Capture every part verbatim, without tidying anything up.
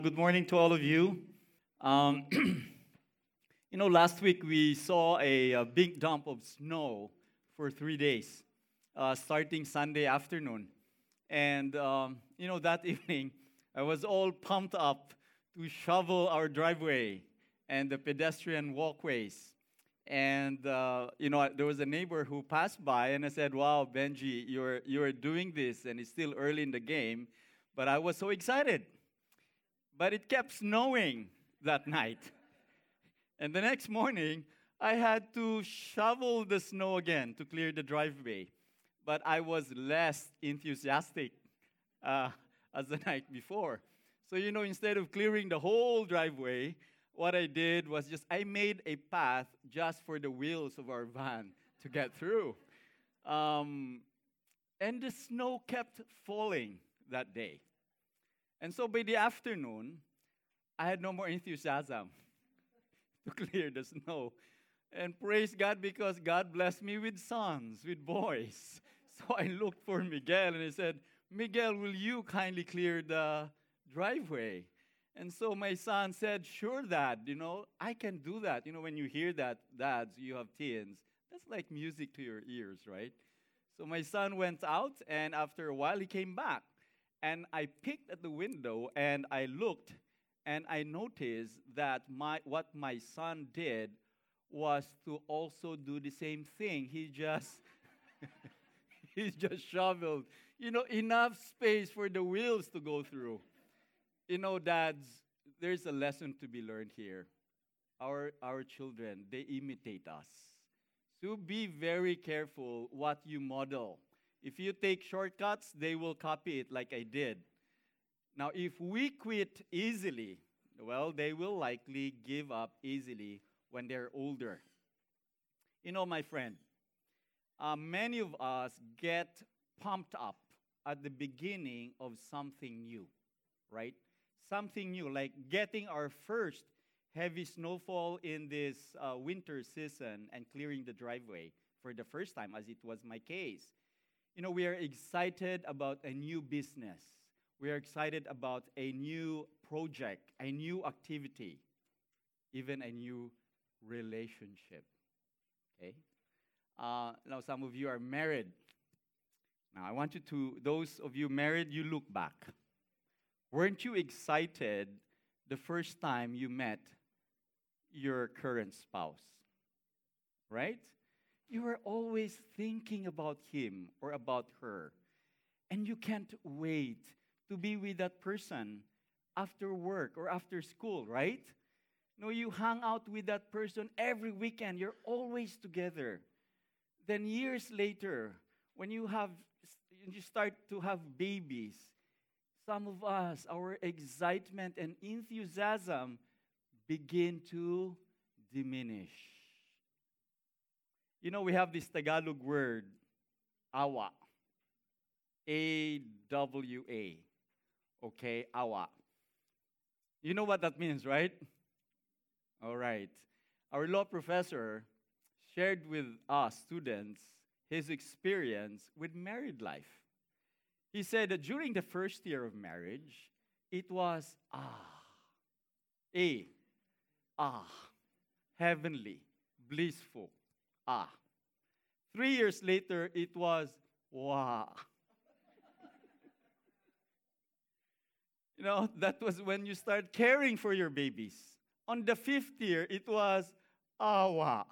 Good morning to all of you. Um, you know, last week we saw a, a big dump of snow for three days, uh, starting Sunday afternoon. And, um, you know, that evening I was all pumped up to shovel our driveway and the pedestrian walkways. And, uh, you know, there was a neighbor who passed by and I said, "Wow, Benji, you're, you're doing this, and it's still early in the game." But I was so excited. But it kept snowing that night. And the next morning, I had to shovel the snow again to clear the driveway. But I was less enthusiastic uh, as the night before. So, you know, instead of clearing the whole driveway, what I did was just I made a path just for the wheels of our van to get through. Um, and the snow kept falling that day. And so by the afternoon, I had no more enthusiasm to clear the snow. And praise God, because God blessed me with sons, with boys. So I looked for Miguel and I said, "Miguel, will you kindly clear the driveway?" And so my son said, "Sure, Dad. You know, I can do that." You know, when you hear that, dads, you have teens, that's like music to your ears, right? So my son went out, and after a while, he came back. And I peeked at the window and I looked and I noticed that my, what my son did was to also do the same thing. He just he just shoveled, you know, enough space for the wheels to go through. You know, dads, there's a lesson to be learned here. Our our children, they imitate us. So be very careful what you model. If you take shortcuts, they will copy it like I did. Now, if we quit easily, well, they will likely give up easily when they're older. You know, my friend, uh, many of us get pumped up at the beginning of something new, right? Something new, like getting our first heavy snowfall in this uh, winter season and clearing the driveway for the first time, as it was my case. You know, we are excited about a new business. We are excited about a new project, a new activity, even a new relationship. Okay? Uh, now, some of you are married. Now, I want you to, those of you married, you look back. Weren't you excited the first time you met your current spouse? Right? You are always thinking about him or about her. And you can't wait to be with that person after work or after school, right? No, you hang out with that person every weekend. You're always together. Then years later, when you have you start to have babies, some of us, our excitement and enthusiasm begin to diminish. You know, we have this Tagalog word, awa. A W A. Okay, awa. You know what that means, right? All right. Our law professor shared with us students his experience with married life. He said that during the first year of marriage, it was ah, a, ah, heavenly, blissful, ah. Three years later, it was wow. You know, that was when you start caring for your babies. On the fifth year, it was awa.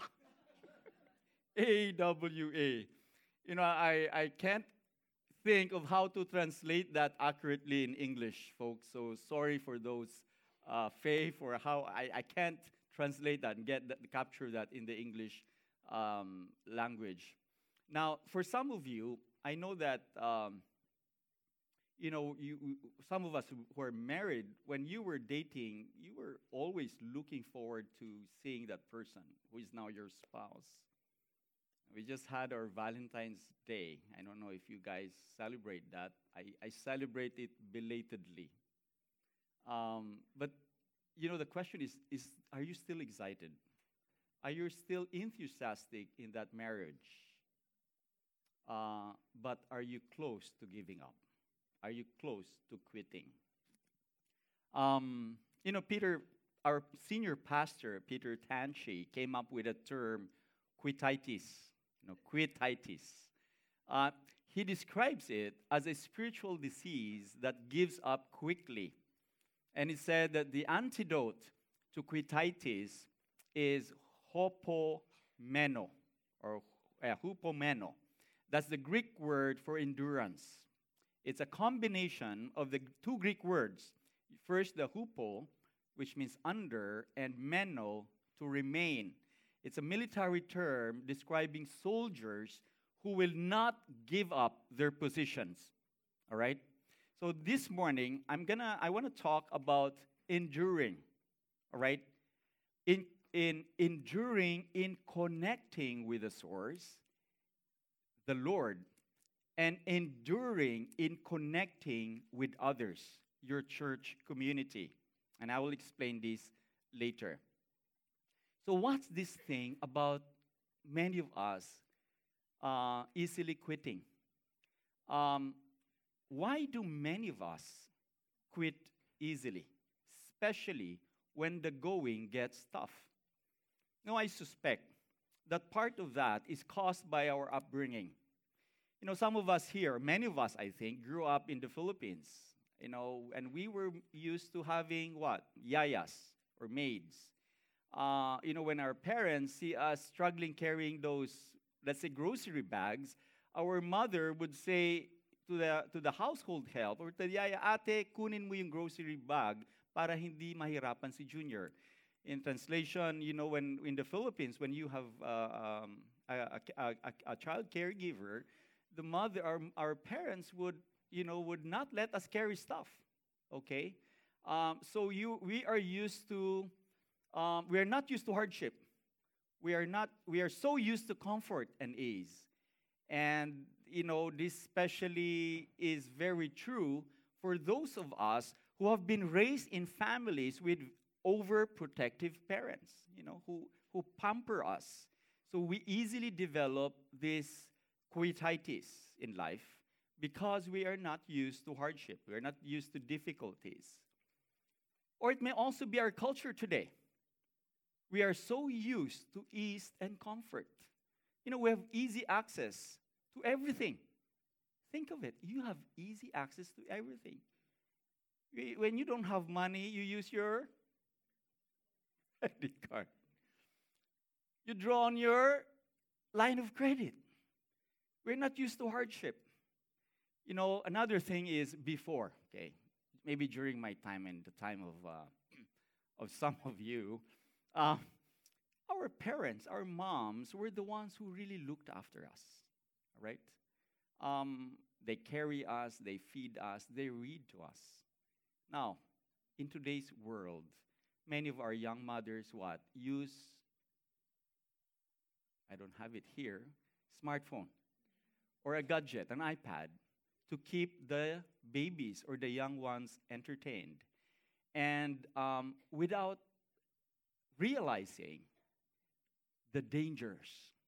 A W A. You know, I, I can't think of how to translate that accurately in English, folks. So sorry for those uh, faith or how I, I can't translate that and get that, capture that in the English um, language. Now, for some of you, I know that um, you know you, some of us who are married, when you were dating, you were always looking forward to seeing that person who is now your spouse. We just had our Valentine's Day. I don't know if you guys celebrate that. I, I celebrate it belatedly. Um, but you know, the question is, is, are you still excited? Are you still enthusiastic in that marriage? Uh, but are you close to giving up? Are you close to quitting? Um, you know, Peter, our senior pastor, Peter Tanchi, came up with a term, quititis. You know, quititis. Uh, he describes it as a spiritual disease that gives up quickly. And he said that the antidote to quititis is hopomeno, or uh, hupomeno. That's the Greek word for endurance. It's a combination of the two Greek words. First, the hupo, which means under, and meno, to remain. It's a military term describing soldiers who will not give up their positions. All right? So this morning, I'm gonna, I want to talk about enduring. All right? In, in enduring, in connecting with the source, the Lord, and enduring in connecting with others, your church community. And I will explain this later. So what's this thing about many of us uh, easily quitting? Um, why do many of us quit easily, especially when the going gets tough? Now, I suspect that part of that is caused by our upbringing. You know, some of us here, many of us, I think, grew up in the Philippines, you know, and we were used to having what? Yayas or maids. Uh, you know, when our parents see us struggling carrying those, let's say, grocery bags, our mother would say to the to the household help or to the yaya, ate, kunin mo yung grocery bag para hindi mahirapan si Junior. In translation, you know, when in the Philippines, when you have uh, um, a, a, a, a child caregiver, the mother, our, our parents would, you know, would not let us carry stuff, okay? Um, so you, we are used to, um, we are not used to hardship. We are not, we are so used to comfort and ease. And, you know, this especially is very true for those of us who have been raised in families with overprotective parents, you know, who, who pamper us. So we easily develop this quititis in life because we are not used to hardship. We are not used to difficulties. Or it may also be our culture today. We are so used to ease and comfort. You know, we have easy access to everything. Think of it. You have easy access to everything. When you don't have money, you use your credit card. You draw on your line of credit. We're not used to hardship. You know, another thing is before, okay, maybe during my time and the time of uh, of some of you, uh, our parents, our moms, were the ones who really looked after us, all right? Um, they carry us, they feed us, they read to us. Now, in today's world, many of our young mothers, what, use, I don't have it here, smartphone or a gadget, an iPad, to keep the babies or the young ones entertained. And um, without realizing the dangers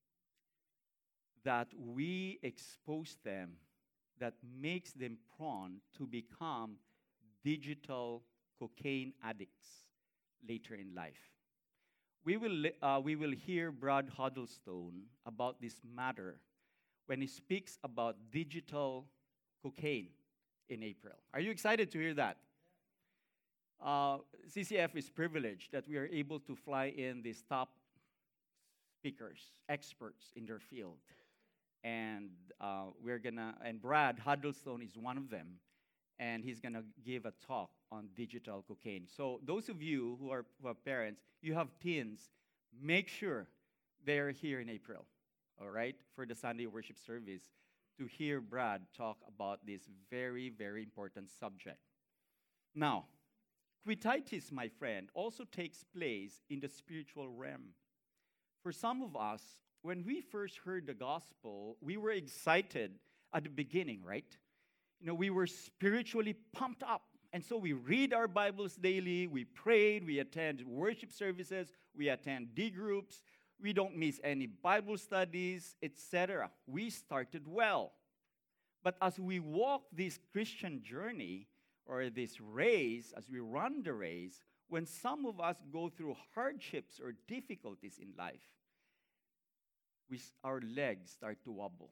that we expose them, that makes them prone to become digital cocaine addicts later in life. We will, uh, we will hear Brad Huddlestone about this matter when he speaks about digital cocaine in April. Are you excited to hear that? Uh, C C F is privileged that we are able to fly in these top speakers, experts in their field. And uh, we're gonna, and Brad Huddlestone is one of them, and he's gonna give a talk on digital cocaine. So those of you who are who have parents, you have teens, make sure they're here in April, all right, for the Sunday worship service to hear Brad talk about this very, very important subject. Now, quititis, my friend, also takes place in the spiritual realm. For some of us, when we first heard the gospel, we were excited at the beginning, right? You know, we were spiritually pumped up. And so we read our Bibles daily, we prayed, we attend worship services, we attend D groups, we don't miss any Bible studies, et cetera. We started well. But as we walk this Christian journey, or this race, as we run the race, when some of us go through hardships or difficulties in life, we, our legs start to wobble.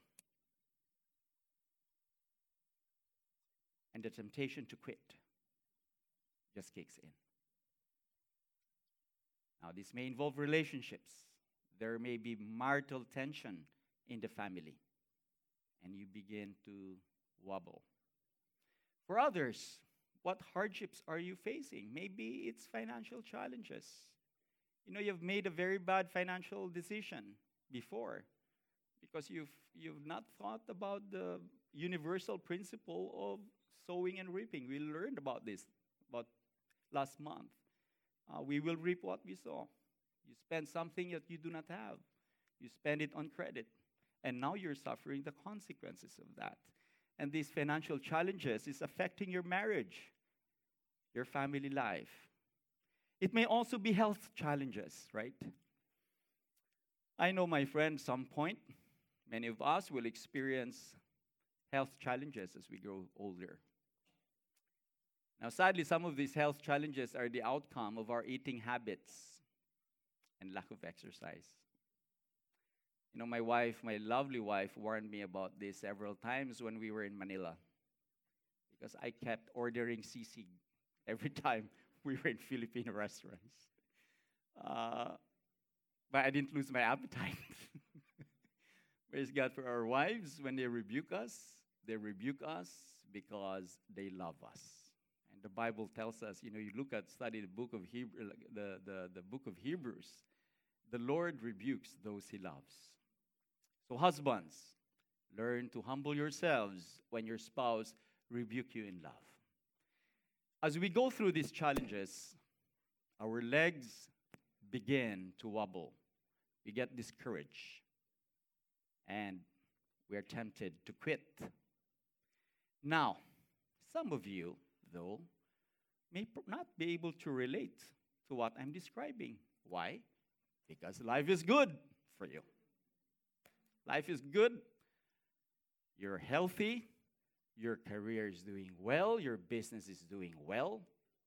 And the temptation to quit just kicks in. Now, this may involve relationships. There may be marital tension in the family, and you begin to wobble. For others, what hardships are you facing? Maybe it's financial challenges. You know, you've made a very bad financial decision before because you've, you've not thought about the universal principle of sowing and reaping. We learned about this about last month. Uh, we will reap what we sow. You spend something that you do not have. You spend it on credit. And now you're suffering the consequences of that. And these financial challenges is affecting your marriage, your family life. It may also be health challenges, right? I know, my friend, some point, many of us will experience health challenges as we grow older. Now, sadly, some of these health challenges are the outcome of our eating habits and lack of exercise. You know, my wife, my lovely wife, warned me about this several times when we were in Manila, because I kept ordering sisig every time we were in Filipino restaurants. Uh, but I didn't lose my appetite. Praise God for our wives. When they rebuke us, they rebuke us because they love us. And the Bible tells us, you know, you look at, study the book of Hebrew, the, the, the book of Hebrews, the Lord rebukes those he loves. So husbands, learn to humble yourselves when your spouse rebuke you in love. As we go through these challenges, our legs begin to wobble. We get discouraged. And we are tempted to quit. Now, some of you, though, may not be able to relate to what I'm describing. Why? Because life is good for you. Life is good. You're healthy. Your career is doing well. Your business is doing well.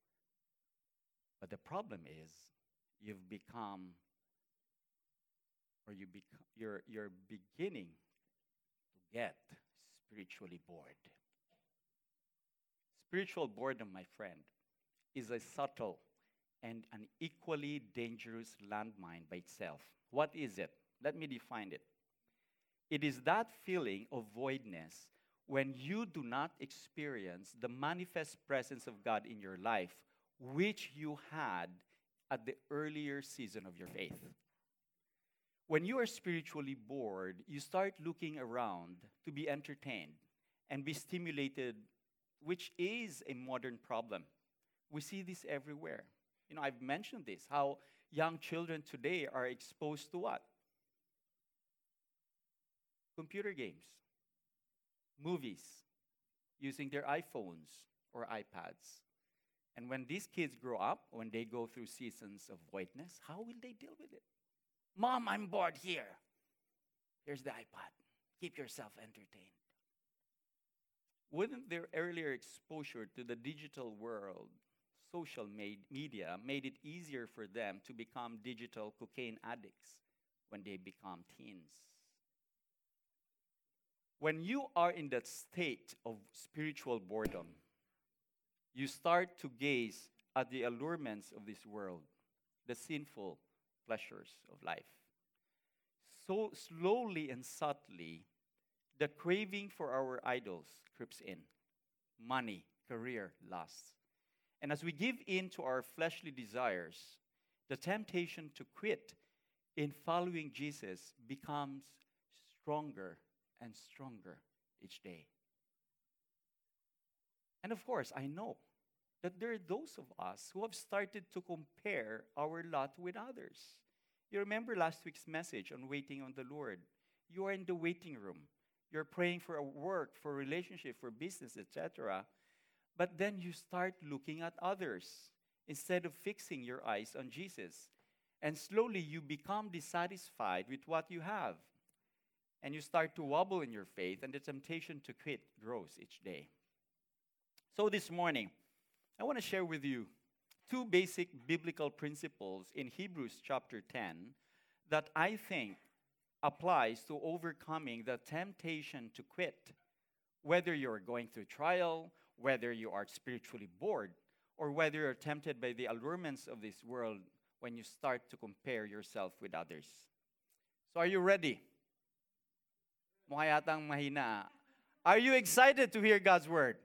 But the problem is, you've become, or you become, you're, you're beginning to get spiritually bored. Spiritual boredom, my friend, is a subtle and an equally dangerous landmine by itself. What is it? Let me define it. It is that feeling of voidness when you do not experience the manifest presence of God in your life, which you had at the earlier season of your faith. When you are spiritually bored, you start looking around to be entertained and be stimulated, which is a modern problem. We see this everywhere. You know, I've mentioned this, how young children today are exposed to what? Computer games, movies, using their iPhones or iPads. And when these kids grow up, when they go through seasons of voidness, how will they deal with it? Mom, I'm bored here. Here's the iPad. Keep yourself entertained. Wouldn't their earlier exposure to the digital world, social made media, made it easier for them to become digital cocaine addicts when they become teens? When you are in that state of spiritual boredom, you start to gaze at the allurements of this world, the sinful pleasures of life. So slowly and subtly, the craving for our idols creeps in. Money, career, lust. And as we give in to our fleshly desires, the temptation to quit in following Jesus becomes stronger and stronger each day. And of course, I know that there are those of us who have started to compare our lot with others. You remember last week's message on waiting on the Lord. You are in the waiting room. You're praying for a work, for a relationship, for business, et cetera. But then you start looking at others instead of fixing your eyes on Jesus. And slowly you become dissatisfied with what you have. And you start to wobble in your faith, and the temptation to quit grows each day. So this morning, I want to share with you two basic biblical principles in Hebrews chapter ten that I think applies to overcoming the temptation to quit, whether you're going through trial, whether you are spiritually bored, or whether you're tempted by the allurements of this world when you start to compare yourself with others. So are you ready? Mukha yatang mahina. Are you excited to hear God's word?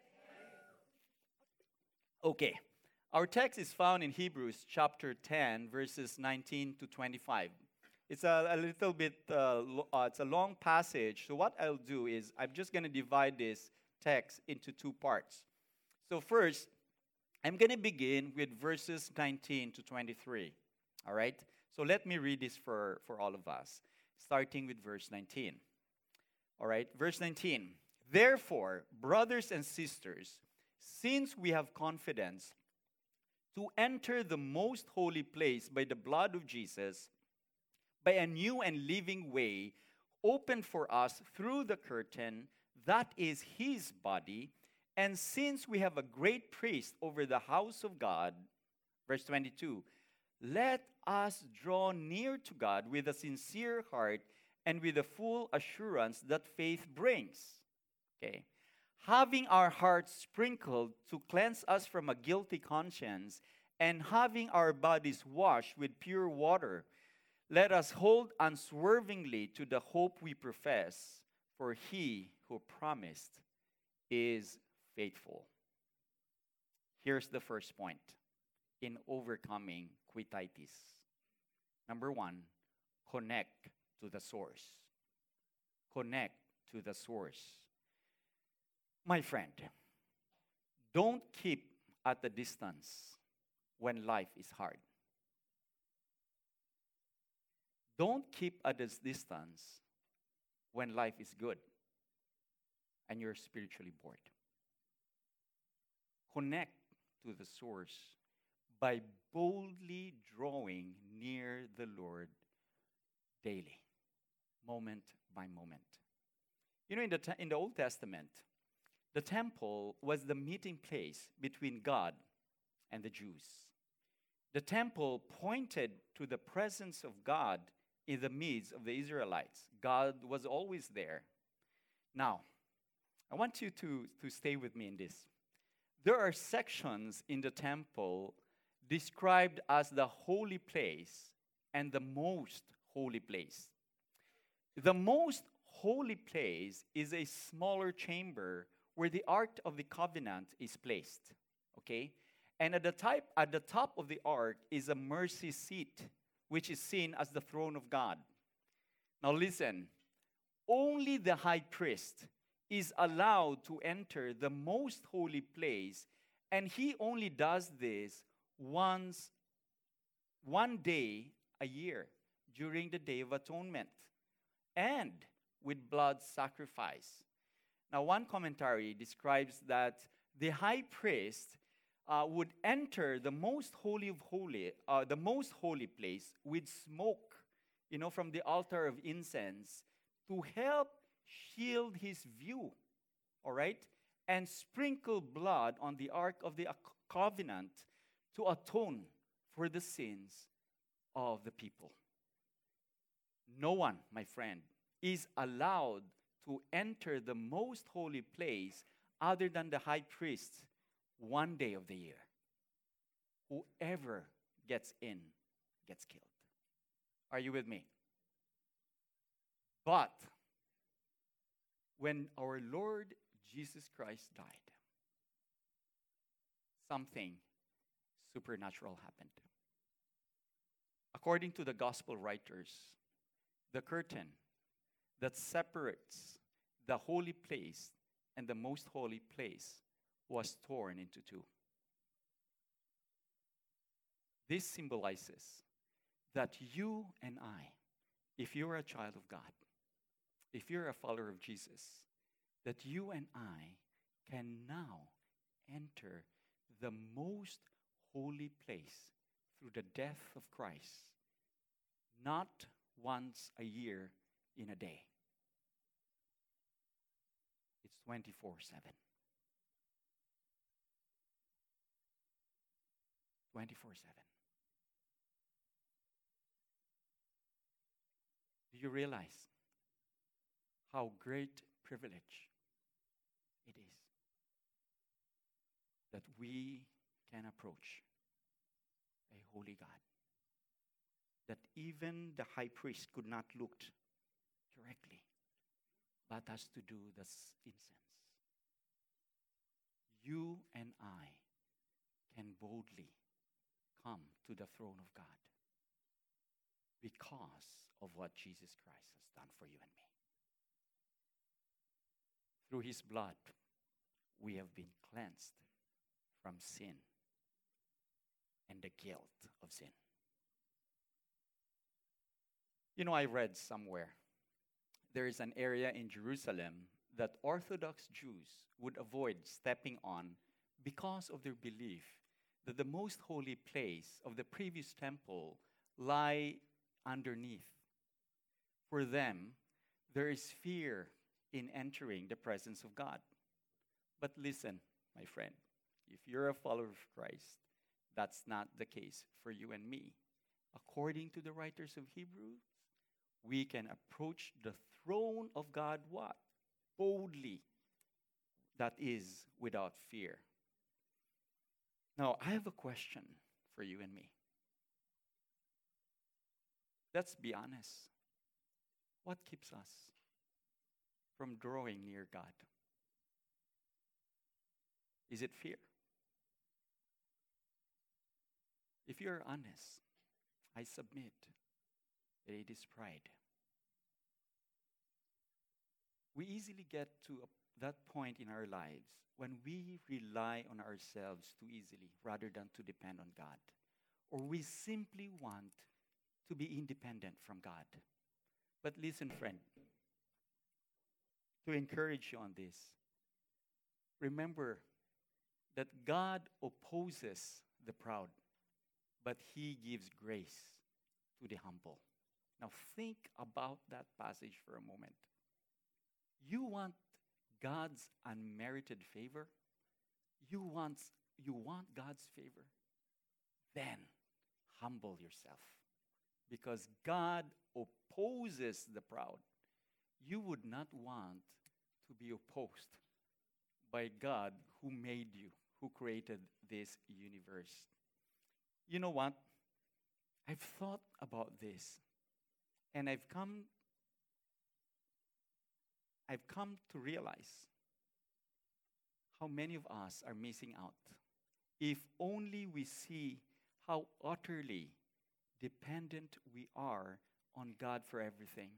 Okay. Our text is found in Hebrews chapter ten, verses nineteen to twenty-five. It's a, a little bit, uh, lo- uh, it's a long passage. So what I'll do is I'm just going to divide this text into two parts. So first, I'm going to begin with verses nineteen to twenty-three. All right? So let me read this for, for all of us, starting with verse nineteen. All right? Verse nineteen. Therefore, brothers and sisters, since we have confidence to enter the most holy place by the blood of Jesus, by a new and living way opened for us through the curtain, that is his body, and since we have a great priest over the house of God, verse twenty-two, let us draw near to God with a sincere heart and with the full assurance that faith brings. Okay. Having our hearts sprinkled to cleanse us from a guilty conscience, and having our bodies washed with pure water, let us hold unswervingly to the hope we profess, for he who promised is faithful. Here's the first point in overcoming quititis. Number one, connect to the source. Connect to the source. My friend, don't keep at a distance when life is hard. Don't keep at this distance when life is good and you're spiritually bored. Connect to the source by boldly drawing near the Lord daily, moment by moment. You know, in the, te- in the Old Testament, the temple was the meeting place between God and the Jews. The temple pointed to the presence of God in the midst of the Israelites. God was always there. Now, I want you to, to stay with me in this. There are sections in the temple described as the holy place and the most holy place. The most holy place is a smaller chamber where the Ark of the Covenant is placed. Okay? And at the, type, at the top of the ark is a mercy seat, which is seen as the throne of God. Now listen, only the high priest is allowed to enter the most holy place, and he only does this once, one day a year, during the Day of Atonement, and with blood sacrifice. Now, one commentary describes that the high priest uh, would enter the most holy of holy, uh, the most holy place with smoke, you know, from the altar of incense to help shield his view, all right, and sprinkle blood on the Ark of the Covenant to atone for the sins of the people. No one, my friend, is allowed to enter the most holy place other than the high priest one day of the year. Whoever gets in gets killed. Are you with me? But when our Lord Jesus Christ died, something supernatural happened. According to the gospel writers, the curtain that separates the holy place and the most holy place was torn into two. This symbolizes that you and I, if you're a child of God, if you're a follower of Jesus, that you and I can now enter the most holy place through the death of Christ, not once a year in a day. It's twenty-four seven. twenty-four seven. Do you realize how great privilege it is that we can approach a holy God? That even the high priest could not look directly, but has to do the incense. You and I can boldly come to the throne of God because of what Jesus Christ has done for you and me. Through his blood, we have been cleansed from sin and the guilt of sin. You know, I read somewhere there is an area in Jerusalem that Orthodox Jews would avoid stepping on because of their belief that the most holy place of the previous temple lie underneath. For them, there is fear in entering the presence of God. But listen, my friend, if you're a follower of Christ, that's not the case for you and me. According to the writers of Hebrews, we can approach the throne of God what? Boldly. That is, without fear. Now, I have a question for you and me. Let's be honest. What keeps us from drawing near God? Is it fear? If you're honest, I submit that it is pride. We easily get to a, that point in our lives when we rely on ourselves too easily rather than to depend on God. Or we simply want to be independent from God. But listen, friend, to encourage you on this, remember that God opposes the proud, but he gives grace to the humble. Now think about that passage for a moment. You want God's unmerited favor? You want, you want God's favor? Then humble yourself. Because God opposes the proud. You would not want to be opposed by God who made you, who created this universe. You know what? I've thought about this, and I've come I've come to realize how many of us are missing out. If only we see how utterly dependent we are on God for everything.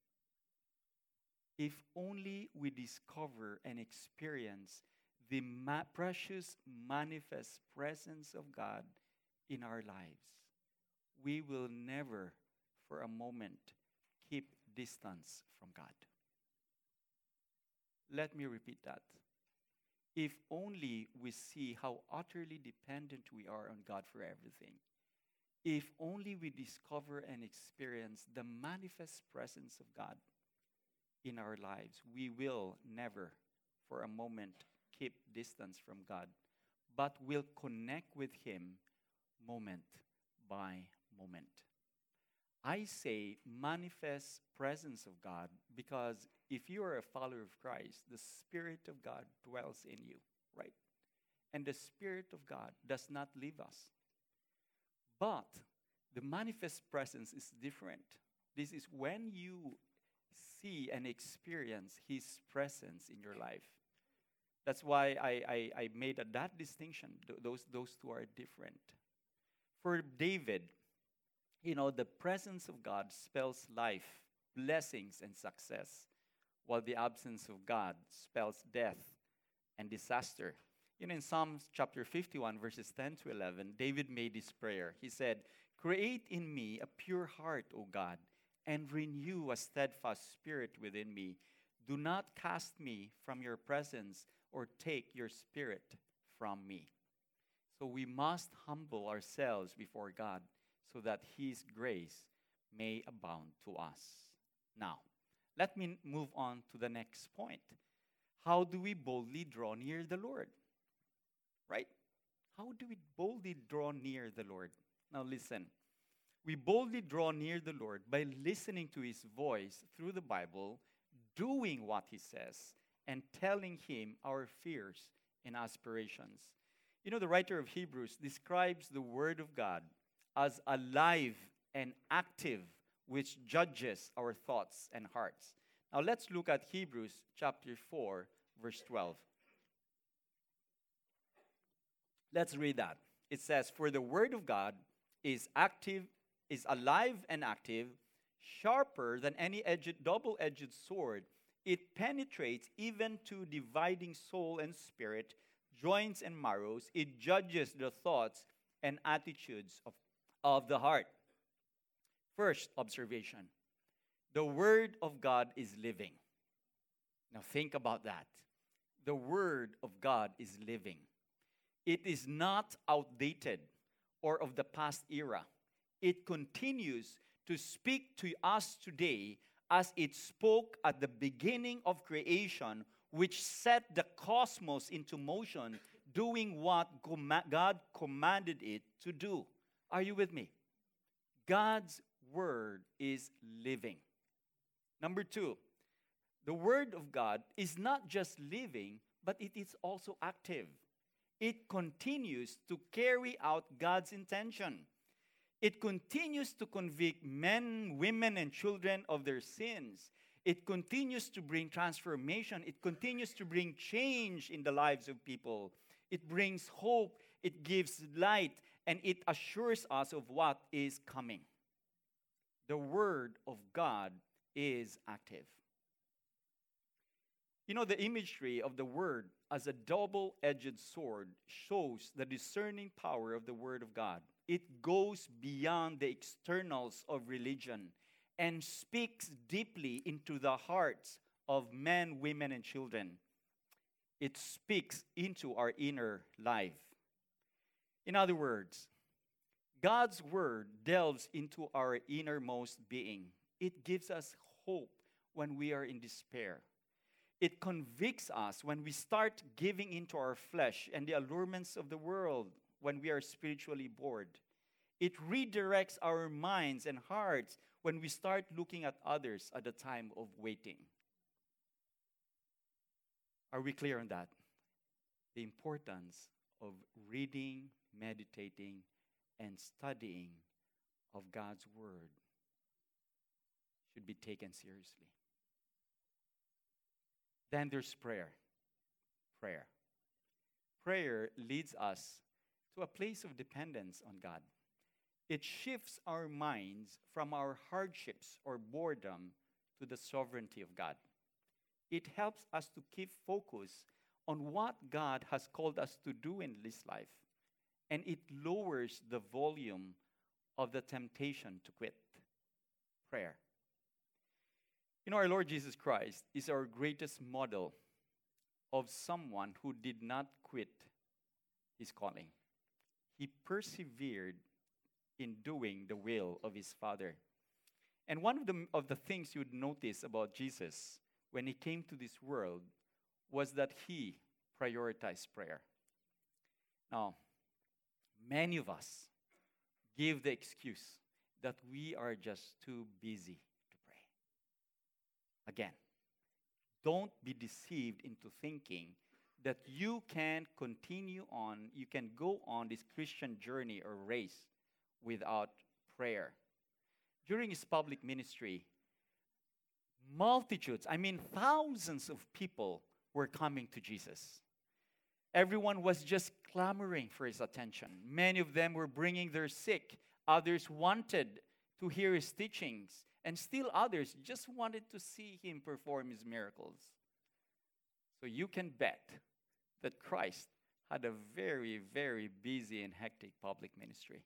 If only we discover and experience the ma- precious manifest presence of God in our lives, we will never for a moment keep distance from God. Let me repeat that. If only we see how utterly dependent we are on God for everything. If only we discover and experience the manifest presence of God in our lives, we will never for a moment keep distance from God, but will connect with him moment by moment. I say manifest presence of God because if you are a follower of Christ, the Spirit of God dwells in you, right? And the Spirit of God does not leave us. But the manifest presence is different. This is when you see and experience his presence in your life. That's why I, I, I made a, that distinction. Th- those, those two are different. For David, you know, the presence of God spells life, blessings, and success, while the absence of God spells death and disaster. You know, in Psalms chapter fifty-one, verses ten to eleven, David made this prayer. He said, "Create in me a pure heart, O God, and renew a steadfast spirit within me. Do not cast me from your presence or take your spirit from me." So we must humble ourselves before God so that his grace may abound to us. Now, let me move on to the next point. How do we boldly draw near the Lord? Right? how do we boldly draw near the Lord? Now listen. We boldly draw near the Lord by listening to His voice through the Bible, doing what He says, and telling Him our fears and aspirations. You know, the writer of Hebrews describes the Word of God as alive and active, which judges our thoughts and hearts. Now let's look at Hebrews chapter four, verse twelve. Let's read that. It says, "For the Word of God is active, is alive and active, sharper than any edged, double-edged sword. It penetrates even to dividing soul and spirit, joints and marrows. It judges the thoughts and attitudes of, of the heart." First observation, the Word of God is living. Now think about that. The Word of God is living. It is not outdated or of the past era. It continues to speak to us today as it spoke at the beginning of creation, which set the cosmos into motion, doing what God commanded it to do. Are you with me? God's Word is living. Number two, the Word of God is not just living, but it is also active. It continues to carry out God's intention. It continues to convict men, women, and children of their sins. It continues to bring transformation. It continues to bring change in the lives of people. It brings hope. It gives light. And it assures us of what is coming. The Word of God is active. You know, the imagery of the Word as a double-edged sword shows the discerning power of the Word of God. It goes beyond the externals of religion and speaks deeply into the hearts of men, women, and children. It speaks into our inner life. In other words, God's Word delves into our innermost being. It gives us hope when we are in despair. It convicts us when we start giving into our flesh and the allurements of the world when we are spiritually bored. It redirects our minds and hearts when we start looking at others at the time of waiting. Are we clear on that? The importance of reading, meditating, and studying of God's Word should be taken seriously. Then there's prayer. Prayer. Prayer leads us to a place of dependence on God. It shifts our minds from our hardships or boredom to the sovereignty of God. It helps us to keep focus on what God has called us to do in this life. And it lowers the volume of the temptation to quit. Prayer. You know, our Lord Jesus Christ is our greatest model of someone who did not quit his calling. He persevered in doing the will of his Father. And one of the, of the things you would notice about Jesus when he came to this world was that he prioritized prayer. Now, many of us give the excuse that we are just too busy to pray. Again, don't be deceived into thinking that you can continue on, you can go on this Christian journey or race without prayer. During his public ministry, multitudes, I mean thousands of people were coming to Jesus. Everyone was just clamoring for his attention. Many of them were bringing their sick. Others wanted to hear his teachings. And still others just wanted to see him perform his miracles. So you can bet that Christ had a very, very busy and hectic public ministry.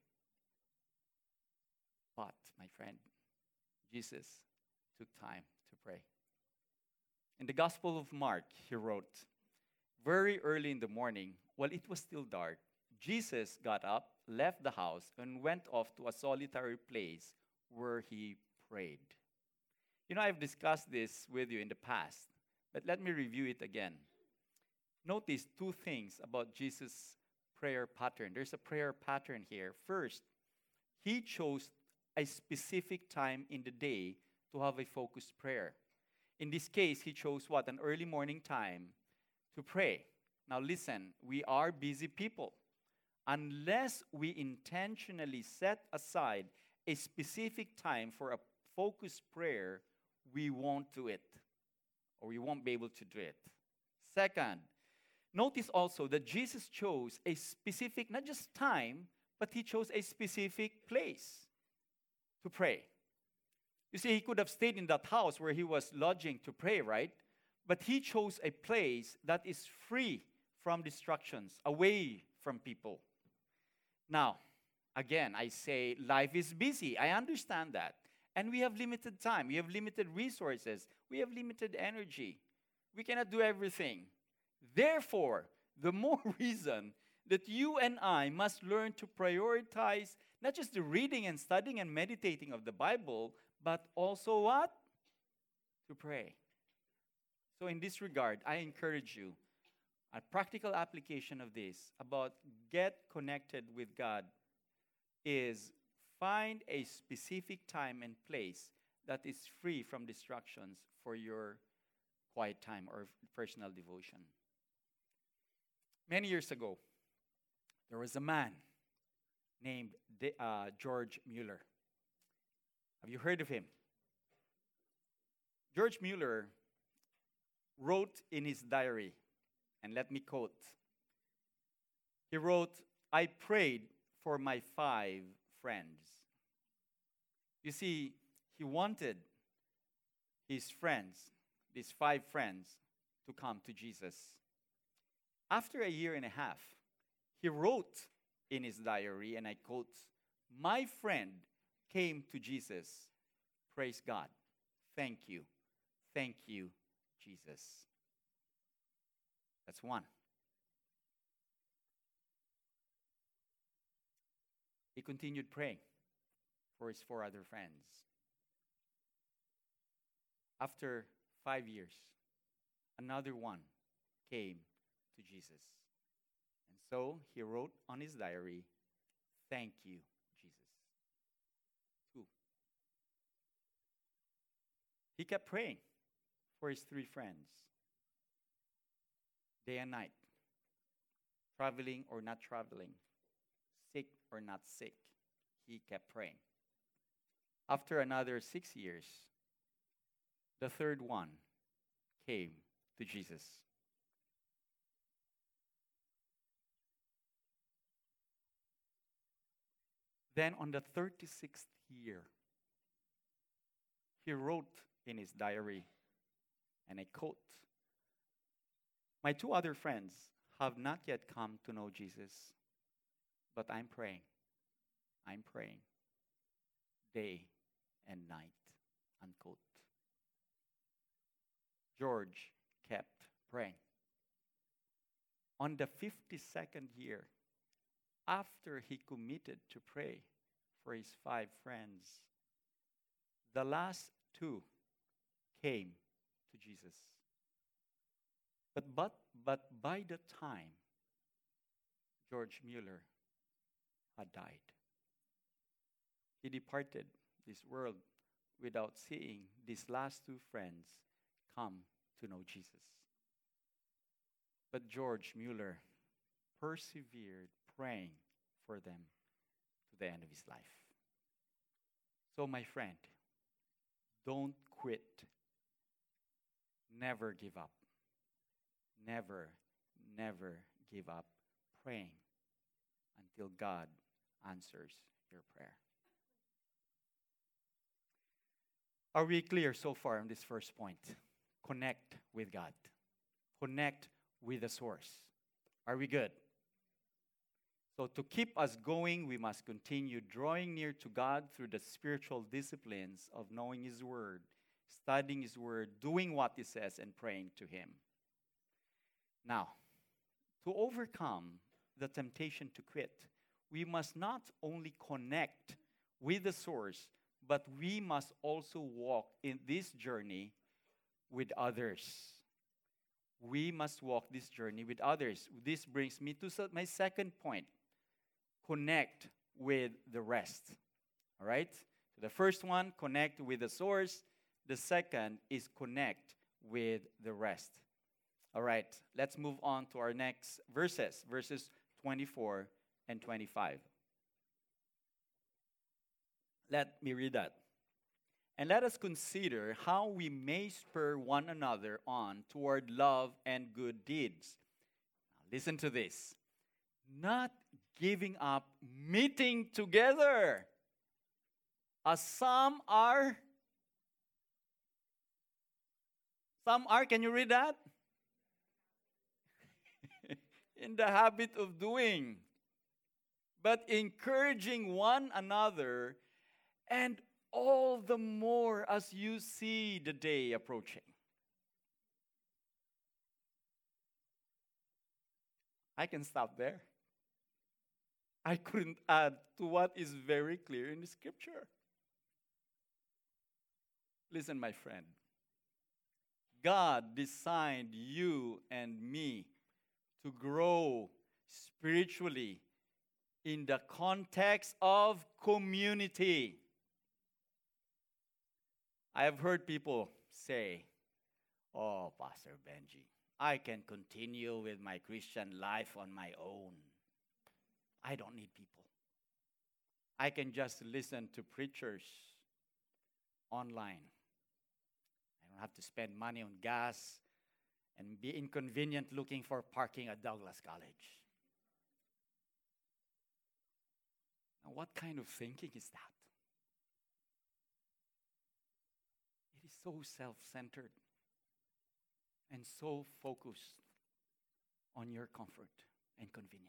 But, my friend, Jesus took time to pray. In the Gospel of Mark, he wrote, very early in the morning, while it was still dark, Jesus got up, left the house, and went off to a solitary place where he prayed. You know, I've discussed this with you in the past, but let me review it again. Notice two things about Jesus' prayer pattern. There's a prayer pattern here. First, he chose a specific time in the day to have a focused prayer. In this case, he chose what? An early morning time to pray. Now listen, we are busy people. Unless we intentionally set aside a specific time for a focused prayer, we won't do it, or we won't be able to do it. Second, notice also that Jesus chose a specific, not just time, but he chose a specific place to pray. You see, he could have stayed in that house where he was lodging to pray, right? But he chose a place that is free from distractions, away from people. Now, again, I say life is busy. I understand that. And we have limited time. We have limited resources. We have limited energy. We cannot do everything. Therefore, the more reason that you and I must learn to prioritize not just the reading and studying and meditating of the Bible, but also what? To pray. So in this regard, I encourage you, a practical application of this about get connected with God is find a specific time and place that is free from distractions for your quiet time or personal devotion. Many years ago, there was a man named De- uh, George Mueller. Have you heard of him? George Mueller wrote in his diary, and let me quote. He wrote, "I prayed for my five friends." You see, he wanted his friends, these five friends, to come to Jesus. After a year and a half, he wrote in his diary, and I quote, "My friend came to Jesus. Praise God. Thank you. Thank you, Jesus." That's one. He continued praying for his four other friends. After five years, another one came to Jesus. And so he wrote on his diary, "Thank you, Jesus." Two. He kept praying for his three friends, day and night, traveling or not traveling, sick or not sick. He kept praying. After another six years, the third one came to Jesus. Then on the thirty-sixth year, he wrote in his diary, and I quote, "My two other friends have not yet come to know Jesus, but I'm praying. I'm praying day and night," unquote. George kept praying. On the fifty-second year, after he committed to pray for his five friends, the last two came to Jesus. But, but, but by the time George Mueller had died, he departed this world without seeing these last two friends come to know Jesus. But George Mueller persevered praying for them to the end of his life. So my friend, don't quit. Never give up. Never, never give up praying until God answers your prayer. Are we clear so far on this first point? Connect with God. Connect with the source. Are we good? So to keep us going, we must continue drawing near to God through the spiritual disciplines of knowing His Word, studying His Word, doing what He says, and praying to Him. Now, to overcome the temptation to quit, we must not only connect with the source, but we must also walk in this journey with others. we must walk this journey with others. This brings me to my second point: connect with the rest. All right? So the first one, connect with the source. The second is connect with the rest. All right, let's move on to our next verses, verses twenty-four and twenty-five. Let me read that. And let us consider how we may spur one another on toward love and good deeds. Now, listen to this. Not giving up meeting together, as some are. Some are, can you read that? In the habit of doing, but encouraging one another, and all the more as you see the day approaching. I can stop there. I couldn't add to what is very clear in the scripture. Listen, my friend. God designed you and me to grow spiritually in the context of community. I have heard people say, "Oh, Pastor Benji, I can continue with my Christian life on my own. I don't need people. I can just listen to preachers online. I don't have to spend money on gas and be inconvenient looking for parking at Douglas College." Now, what kind of thinking is that? It is so self-centered and so focused on your comfort and convenience.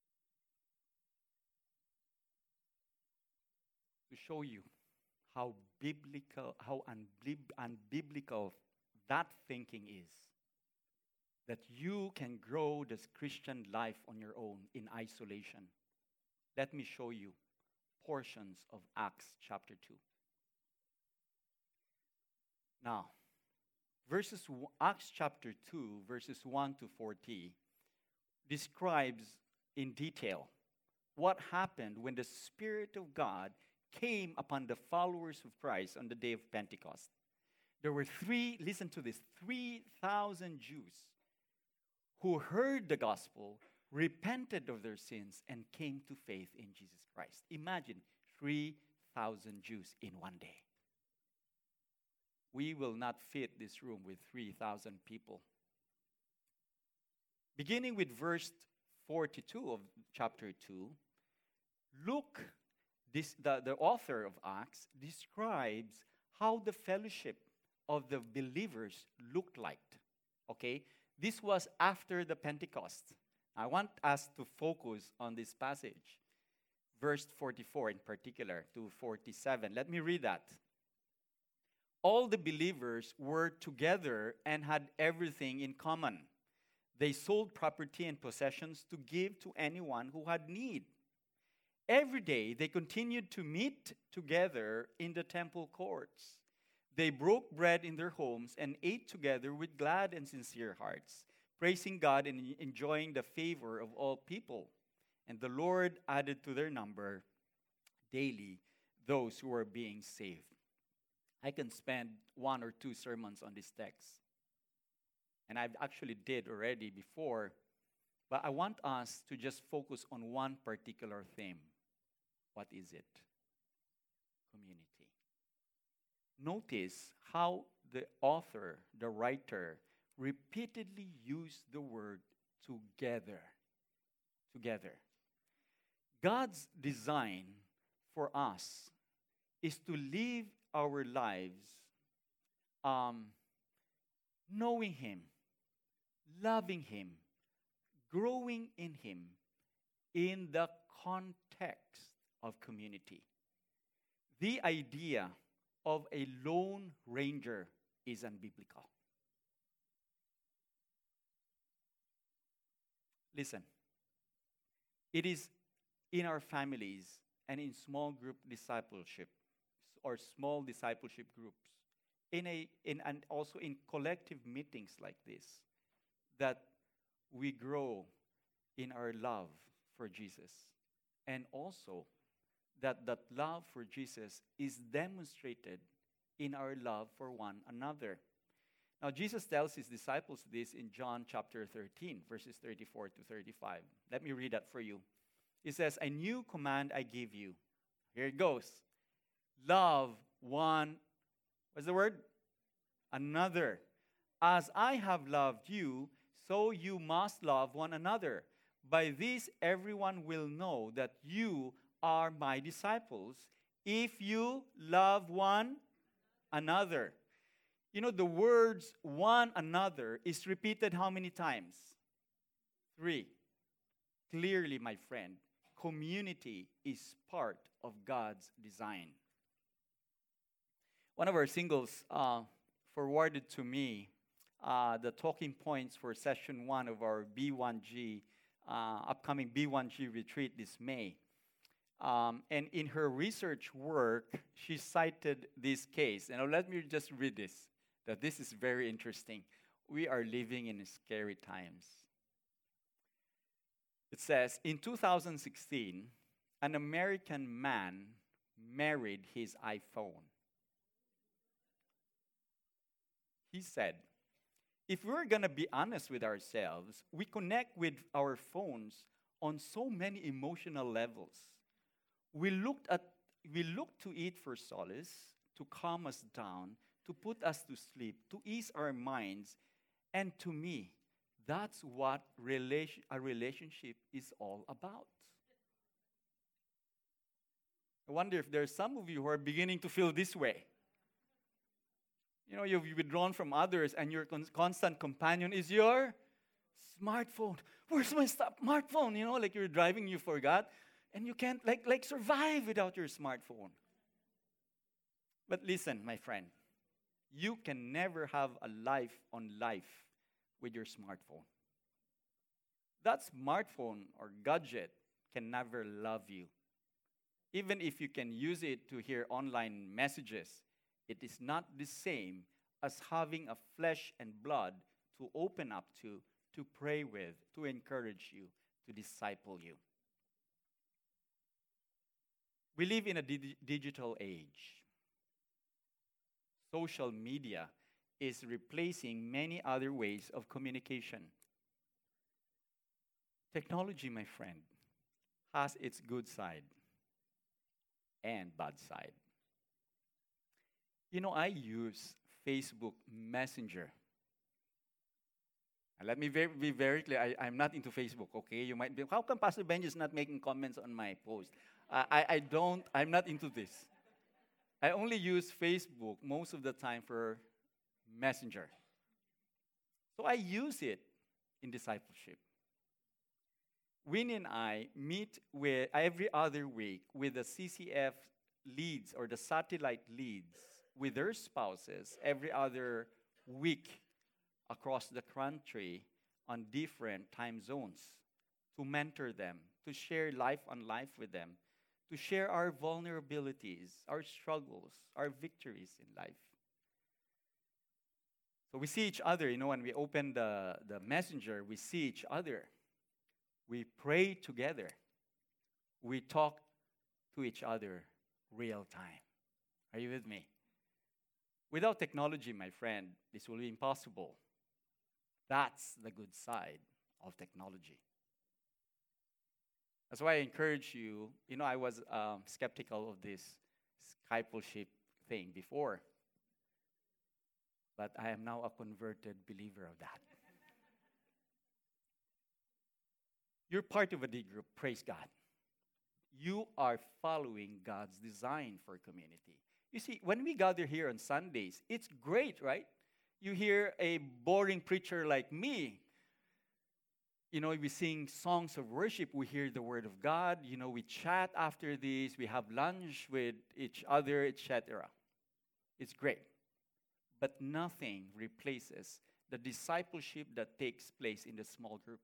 To show you how biblical, how unbib- unbiblical that thinking is, that you can grow this Christian life on your own in isolation. Let me show you portions of Acts chapter two. Now, verses Acts chapter two, verses one to forty, describes in detail what happened when the Spirit of God came upon the followers of Christ on the day of Pentecost. There were three, listen to this, three thousand Jews who heard the gospel, repented of their sins, and came to faith in Jesus Christ. Imagine three thousand Jews in one day. We will not fit this room with three thousand people. Beginning with verse forty-two of chapter two, Luke, this, the, the author of Acts, describes how the fellowship of the believers looked like. Okay? This was after the Pentecost. I want us to focus on this passage, verse forty-four in particular to forty-seven. Let me read that. All the believers were together and had everything in common. They sold property and possessions to give to anyone who had need. Every day they continued to meet together in the temple courts. They broke bread in their homes and ate together with glad and sincere hearts, praising God and enjoying the favor of all people. And the Lord added to their number daily those who were being saved. I can spend one or two sermons on this text. And I've actually did already before. But I want us to just focus on one particular theme. What is it? Community. Notice how the author, the writer, repeatedly used the word together. Together. God's design for us is to live our lives um, knowing Him, loving Him, growing in Him in the context of community. The idea of a lone ranger is unbiblical. Listen, it is in our families and in small group discipleship or small discipleship groups, in a in and also in collective meetings like this, that we grow in our love for Jesus, and also that that love for Jesus is demonstrated in our love for one another. Now, Jesus tells his disciples this in John chapter thirteen, verses thirty-four to thirty-five. Let me read that for you. He says, "A new command I give you." Here it goes. Love one, what's the word? Another. As I have loved you, so you must love one another. By this, everyone will know that you are my disciples if you love one another. You know, the words one another is repeated how many times? Three. Clearly, my friend, community is part of God's design. One of our singles uh, forwarded to me uh, the talking points for session one of our B one G, uh, upcoming B one G retreat this May. Um, and in her research work, she cited this case. And let me just read this, that this is very interesting. We are living in scary times. It says, in two thousand sixteen, an American man married his iPhone. He said, if we're going to be honest with ourselves, we connect with our phones on so many emotional levels. We looked at we look to it for solace, to calm us down, to put us to sleep, to ease our minds, and to me, that's what relation, a relationship is all about. I wonder if there's some of you who are beginning to feel this way. You know, you've withdrawn from others, and your con- constant companion is your smartphone. Where's my smartphone? You know, like you're driving, you forgot. And you can't like, like survive without your smartphone. But listen, my friend, you can never have a life on life with your smartphone. That smartphone or gadget can never love you. Even if you can use it to hear online messages, it is not the same as having a flesh and blood to open up to, to pray with, to encourage you, to disciple you. We live in a di- digital age. Social media is replacing many other ways of communication. Technology, my friend, has its good side and bad side. You know, I use Facebook Messenger. And let me very, be very clear, I, I'm not into Facebook, okay? You might be, how come Pastor Benji is not making comments on my post? I, I don't, I'm not into this. I only use Facebook most of the time for Messenger. So I use it in discipleship. Winnie and I meet with every other week with the C C F leads or the satellite leads with their spouses every other week across the country on different time zones to mentor them, to share life on life with them, to share our vulnerabilities, our struggles, our victories in life. So we see each other, you know, when we open the, the messenger, we see each other. We pray together. We talk to each other real time. Are you with me? Without technology, my friend, this will be impossible. That's the good side of technology. That's why I encourage you, you know, I was um, skeptical of this discipleship thing before. But I am now a converted believer of that. You're part of a D group, praise God. You are following God's design for community. You see, when we gather here on Sundays, it's great, right? You hear a boring preacher like me. You know, we sing songs of worship, we hear the word of God, you know, we chat after this, we have lunch with each other, et cetera. It's great. But nothing replaces the discipleship that takes place in the small group.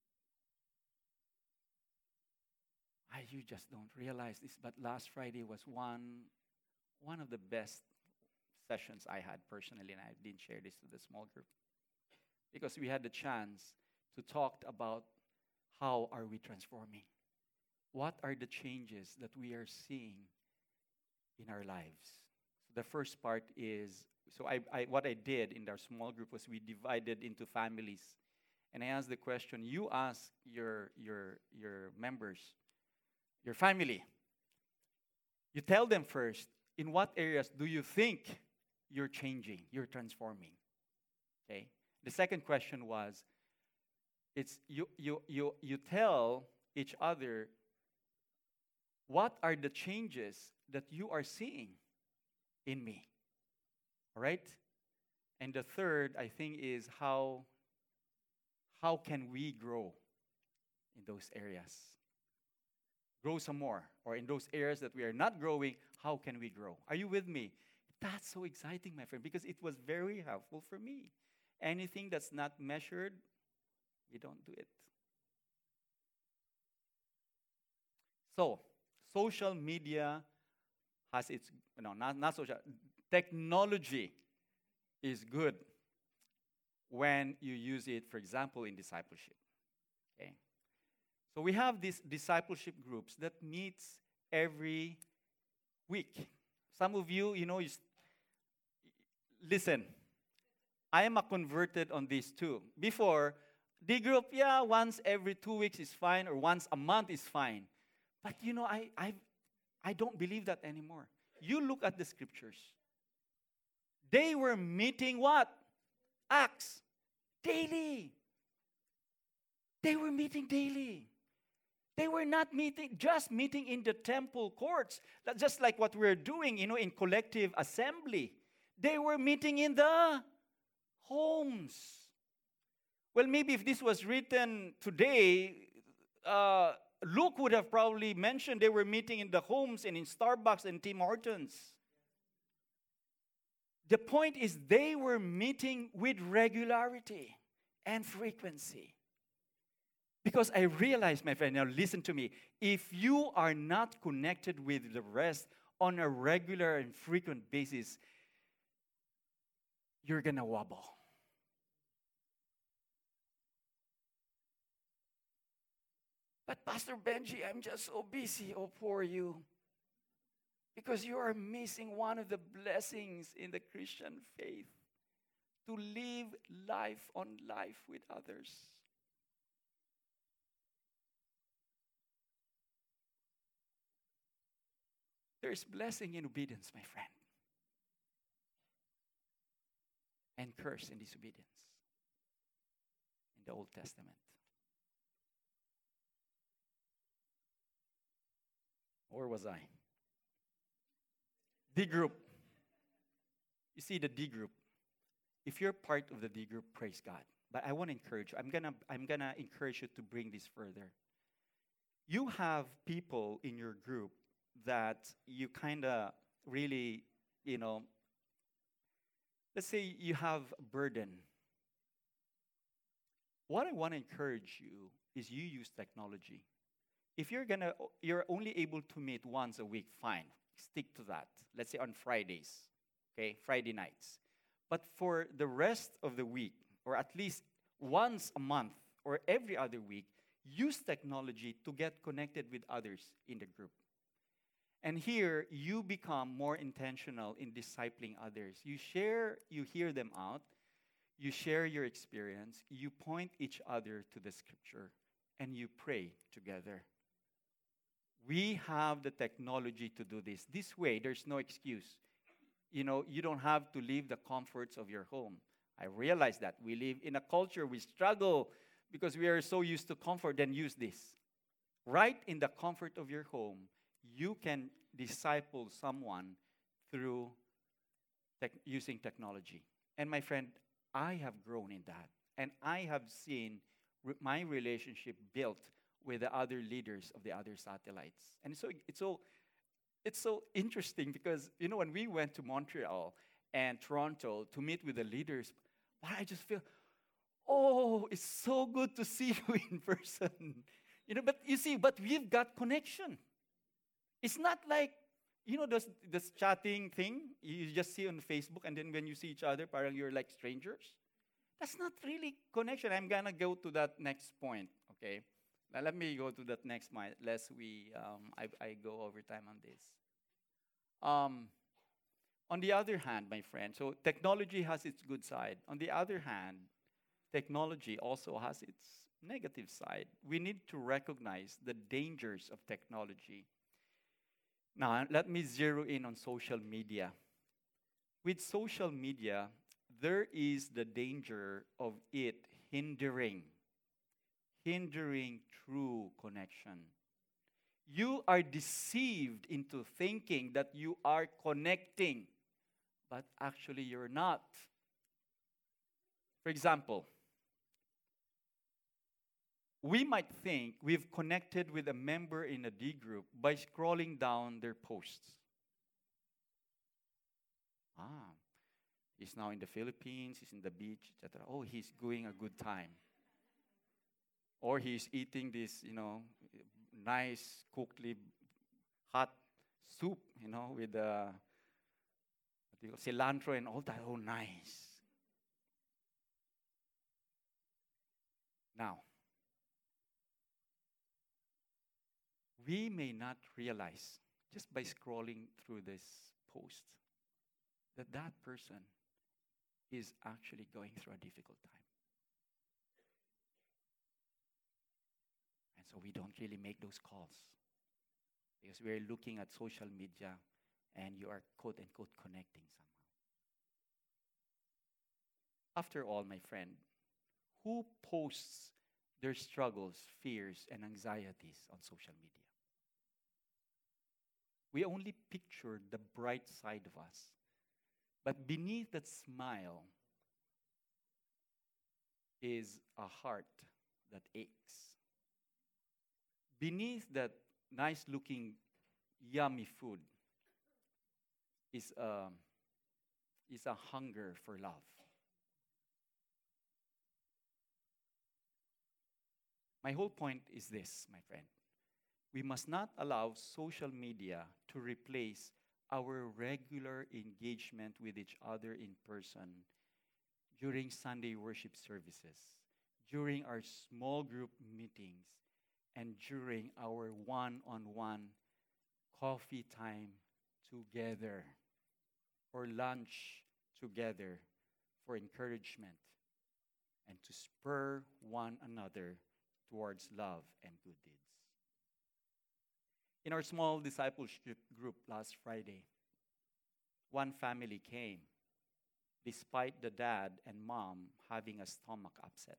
I, you just don't realize this, but last Friday was one, one of the best sessions I had personally, and I didn't share this to the small group. because we had the chance to talk about how are we transforming. What are the changes that we are seeing in our lives? So the first part is, so I, I, what I did in our small group was we divided into families. And I asked the question, you ask your, your, your members, your family, you tell them first, in what areas do you think you're changing, you're transforming? Okay. The second question was, it's you, you, you, you tell each other, what are the changes that you are seeing in me? All right? And the third, I think, is how, how can we grow in those areas? Grow some more. Or in those areas that we are not growing, how can we grow? Are you with me? That's so exciting, my friend, because it was very helpful for me. Anything that's not measured, we don't do it. So, social media has its, no, not, not social, technology is good when you use it, for example, in discipleship. Okay? So we have these discipleship groups that meets every week. Some of you, you know, you st- listen, I am a converted on this too. Before, the group, yeah, once every two weeks is fine, or once a month is fine. But you know, I, I, I don't believe that anymore. You look at the scriptures. They were meeting what? Acts. Daily. They were meeting daily. They were not meeting, just meeting in the temple courts. That's just like what we're doing, you know, in collective assembly. They were meeting in the homes. Well, maybe if this was written today, uh, Luke would have probably mentioned they were meeting in the homes and in Starbucks and Tim Hortons. The point is they were meeting with regularity and frequency. Because I realized, my friend, now listen to me, if you are not connected with the rest on a regular and frequent basis, you're going to wobble. But Pastor Benji, I'm just so busy. Oh, poor you. Because you are missing one of the blessings in the Christian faith. To live life on life with others. There is blessing in obedience, my friend. And curse in disobedience. In the Old Testament. Where was I? D group. You see the D group. If you're part of the D group, praise God. But I want to encourage you. I'm gonna I'm gonna encourage you to bring this further. You have people in your group that you kind of really, you know, let's say you have a burden. What I want to encourage you is you use technology. If you're gonna, you're only able to meet once a week, fine. Stick to that. Let's say on Fridays, okay, Friday nights. But for the rest of the week, or at least once a month, or every other week, use technology to get connected with others in the group. And here, you become more intentional in discipling others. You share, you hear them out, you share your experience, you point each other to the scripture, and you pray together. We have the technology to do this. This way, there's no excuse. You know, you don't have to leave the comforts of your home. I realize that. We live in a culture, we struggle because we are so used to comfort. Then use this. Right in the comfort of your home, you can disciple someone through tech- using technology. And my friend, I have grown in that. And I have seen re- my relationship built with the other leaders of the other satellites. And so it's so it's so interesting because, you know, when we went to Montreal and Toronto to meet with the leaders, I just feel, oh, it's so good to see you in person. You know, but you see, but we've got connection. It's not like, you know, this, this chatting thing you just see on Facebook, and then when you see each other, parang you're like strangers. That's not really connection. I'm gonna go to that next point. Okay, now let me go to that next point, lest we um, I, I go over time on this. Um, on the other hand, my friend, so technology has its good side. On the other hand, technology also has its negative side. We need to recognize the dangers of technology. Now, let me zero in on social media. With social media, there is the danger of it hindering, hindering true connection. You are deceived into thinking that you are connecting, but actually you're not. For example, we might think we've connected with a member in a D group by scrolling down their posts. Ah, he's now in the Philippines, he's in the beach, et cetera. Oh, he's going a good time. Or he's eating this, you know, nice, cookly, hot soup, you know, with uh, what do you call, cilantro and all that. Oh, nice. Now, we may not realize just by scrolling through this post that that person is actually going through a difficult time. And so we don't really make those calls because we're looking at social media and you are quote unquote connecting somehow. After all, my friend, who posts their struggles, fears, and anxieties on social media? We only picture the bright side of us. But beneath that smile is a heart that aches. Beneath that nice looking, yummy food is a, is a hunger for love. My whole point is this, my friend. We must not allow social media to replace our regular engagement with each other in person during Sunday worship services, during our small group meetings, and during our one-on-one coffee time together or lunch together for encouragement and to spur one another towards love and good deeds. In our small discipleship group last Friday, one family came despite the dad and mom having a stomach upset.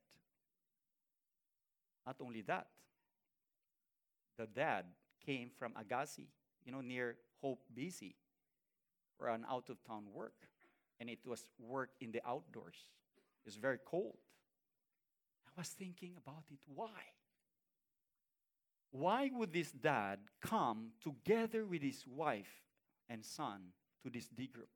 Not only that, the dad came from Agassi, you know, near Hope, B C, for an out-of-town work. And it was work in the outdoors. It was very cold. I was thinking about it. Why? Why would this dad come together with his wife and son to this D group?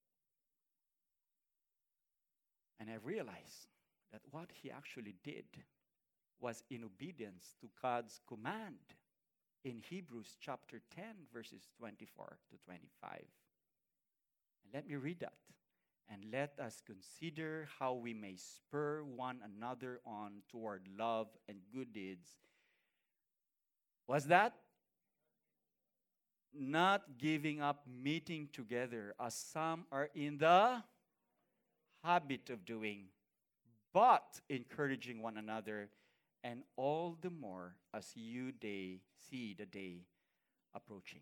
And I realized that what he actually did was in obedience to God's command in Hebrews chapter ten, verses twenty-four to twenty-five. And let me read that. And let us consider how we may spur one another on toward love and good deeds. Was that? Not giving up meeting together as some are in the habit of doing, but encouraging one another, and all the more as you day see the day approaching.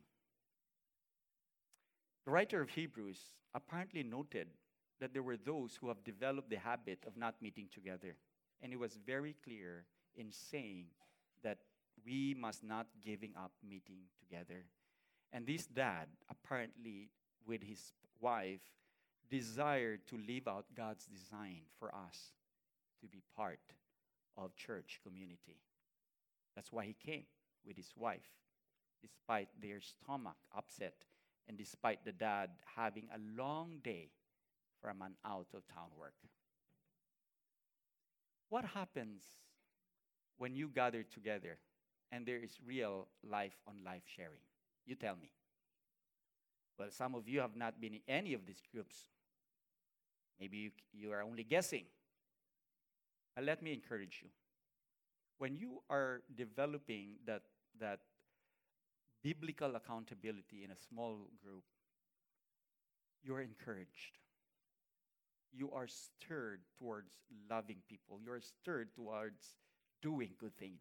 The writer of Hebrews apparently noted that there were those who have developed the habit of not meeting together. And he was very clear in saying that we must not giving up meeting together. And this dad, apparently with his wife, desired to live out God's design for us to be part of church community. That's why he came with his wife, despite their stomach upset and despite the dad having a long day from an out-of-town work. What happens when you gather together and there is real life-on-life sharing? You tell me. Well, some of you have not been in any of these groups. Maybe you, you are only guessing. Uh, let me encourage you. When you are developing that, that biblical accountability in a small group, you are encouraged. You are stirred towards loving people. You are stirred towards doing good things.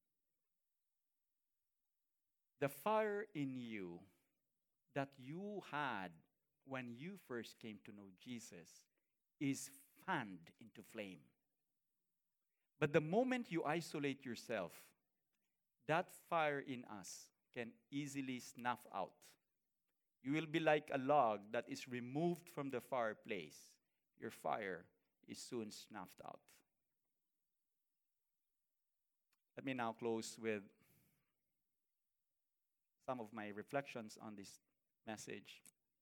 The fire in you that you had when you first came to know Jesus is fanned into flame. But the moment you isolate yourself, that fire in us can easily snuff out. You will be like a log that is removed from the fireplace. Your fire is soon snuffed out. Let me now close with some of my reflections on this message.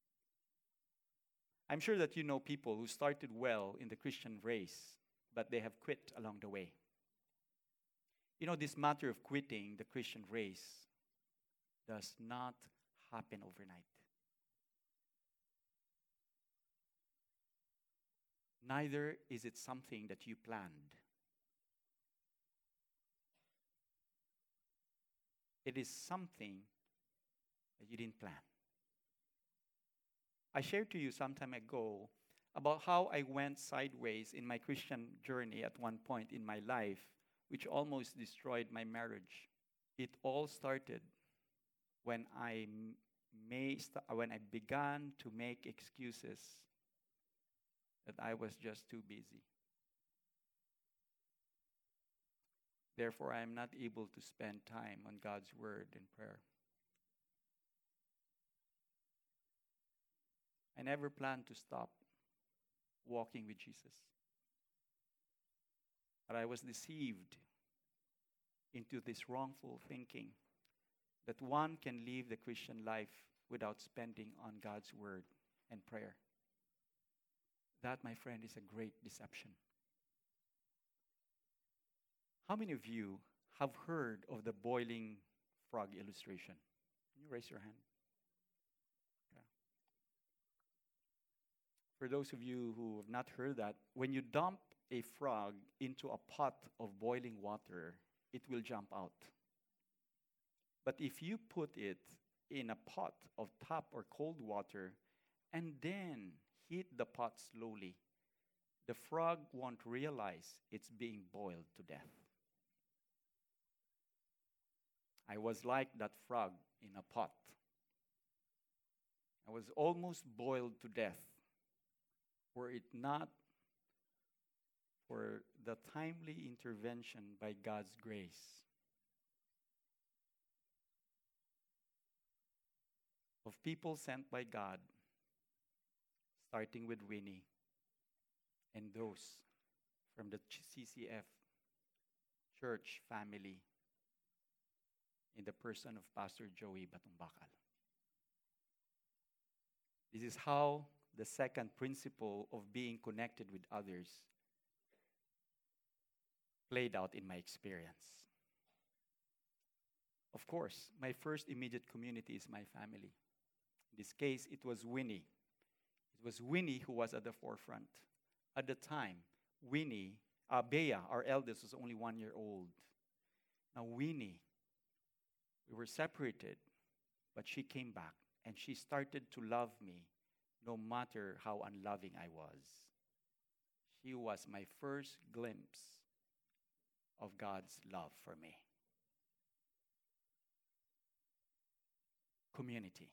I'm sure that you know people who started well in the Christian race, but they have quit along the way. You know, this matter of quitting the Christian race does not happen overnight. Neither is it something that you planned. It is something that you didn't plan. I shared to you some time ago about how I went sideways in my Christian journey at one point in my life, which almost destroyed my marriage. It all started when I may st- when I began to make excuses that I was just too busy. Therefore, I am not able to spend time on God's word and prayer. I never planned to stop walking with Jesus. But I was deceived into this wrongful thinking that one can live the Christian life without spending on God's word and prayer. That, my friend, is a great deception. How many of you have heard of the boiling frog illustration? Can you raise your hand? Okay. For those of you who have not heard that, when you dump a frog into a pot of boiling water, it will jump out. But if you put it in a pot of tap or cold water and then heat the pot slowly, the frog won't realize it's being boiled to death. I was like that frog in a pot. I was almost boiled to death were it not for the timely intervention by God's grace. Of people sent by God, starting with Winnie, and those from the C C F church family in the person of Pastor Joey Batumbakal. This is how the second principle of being connected with others played out in my experience. Of course, my first immediate community is my family. In this case, it was Winnie. It was Winnie who was at the forefront. At the time, Winnie, uh, Bea, our eldest, was only one year old. Now, Winnie, we were separated, but she came back and she started to love me no matter how unloving I was. She was my first glimpse of God's love for me. Community.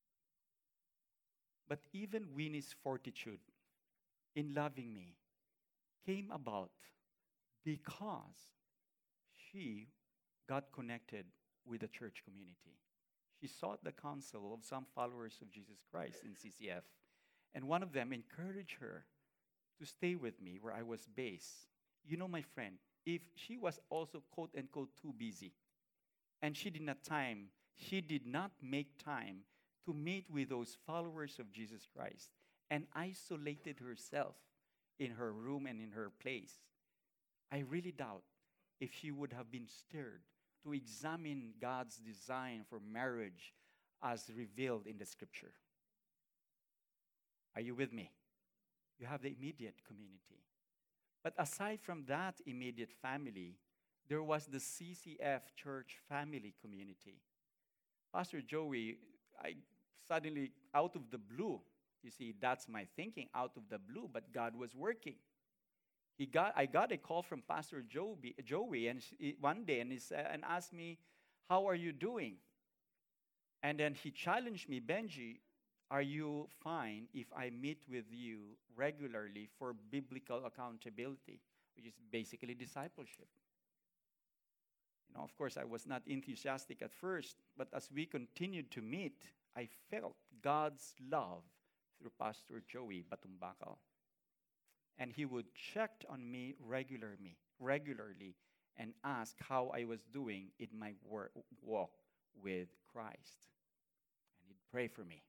But even Winnie's fortitude in loving me came about because she got connected with the church community. She sought the counsel of some followers of Jesus Christ in C C F, and one of them encouraged her to stay with me where I was based. You know, my friend, if she was also quote unquote too busy, and she did not time, she did not make time to meet with those followers of Jesus Christ and isolated herself in her room and in her place, I really doubt if she would have been stirred to examine God's design for marriage as revealed in the scripture. Are you with me? You have the immediate community. But aside from that immediate family, there was the C C F church family community. Pastor Joey, I suddenly, out of the blue, you see, that's my thinking, out of the blue, but God was working. He got, I got a call from Pastor Joey, Joey and she, one day and, he said, and asked me, how are you doing? And then he challenged me, Benji, are you fine if I meet with you regularly for biblical accountability, which is basically discipleship? You know, of course, I was not enthusiastic at first, but as we continued to meet, I felt God's love through Pastor Joey Batumbakal. And he would check on me regularly, regularly and ask how I was doing in my work, walk with Christ. And he'd pray for me.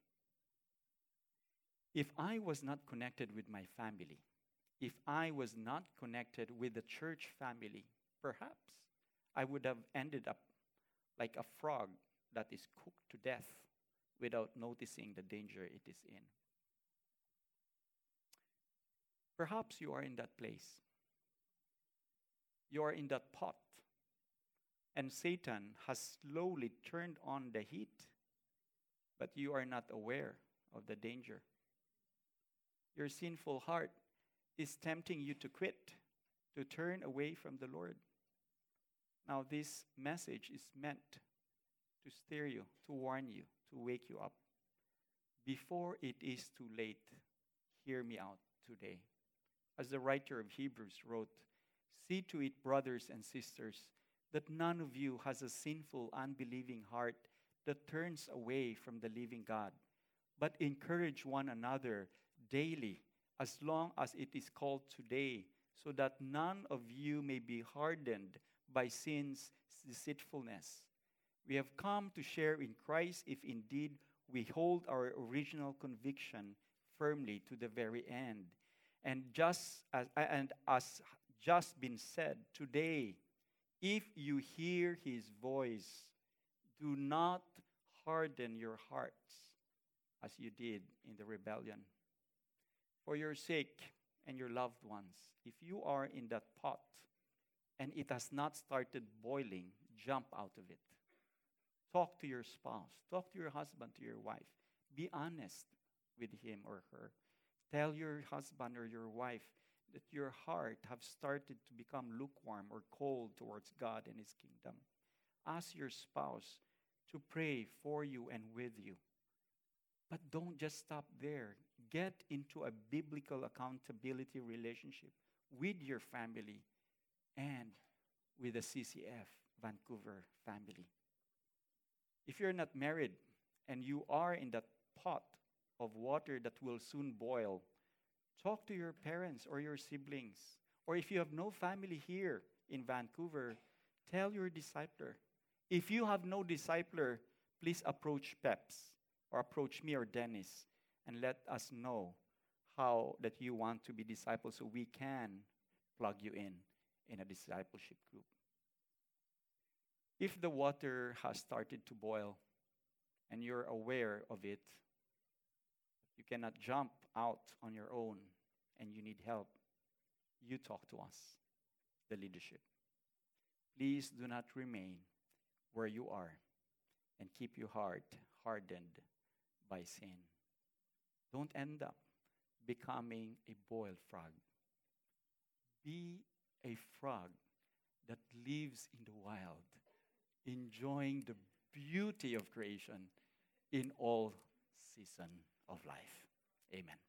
If I was not connected with my family, if I was not connected with the church family, perhaps I would have ended up like a frog that is cooked to death without noticing the danger it is in. Perhaps you are in that place. You are in that pot, and Satan has slowly turned on the heat, but you are not aware of the danger. Your sinful heart is tempting you to quit, to turn away from the Lord. Now, this message is meant to steer you, to warn you, to wake you up. Before it is too late, hear me out today. As the writer of Hebrews wrote, see to it, brothers and sisters, that none of you has a sinful, unbelieving heart that turns away from the living God, but encourage one another daily, as long as it is called today, so that none of you may be hardened by sin's deceitfulness. We have come to share in Christ if indeed we hold our original conviction firmly to the very end. And just as and as just been said today, if you hear his voice, do not harden your hearts as you did in the rebellion. For your sake and your loved ones, if you are in that pot and it has not started boiling, jump out of it. Talk to your spouse. Talk to your husband, to your wife. Be honest with him or her. Tell your husband or your wife that your heart have started to become lukewarm or cold towards God and his kingdom. Ask your spouse to pray for you and with you. But don't just stop there. Get into a biblical accountability relationship with your family and with the C C F Vancouver family. If you're not married and you are in that pot of water that will soon boil, talk to your parents or your siblings. Or if you have no family here in Vancouver, tell your discipler. If you have no discipler, please approach Peps or approach me or Dennis and let us know how that you want to be discipled so we can plug you in in a discipleship group. If the water has started to boil and you're aware of it, you cannot jump out on your own and you need help, you talk to us, the leadership. Please do not remain where you are and keep your heart hardened by sin. Don't end up becoming a boiled frog. Be a frog that lives in the wild, enjoying the beauty of creation in all season of life. Amen.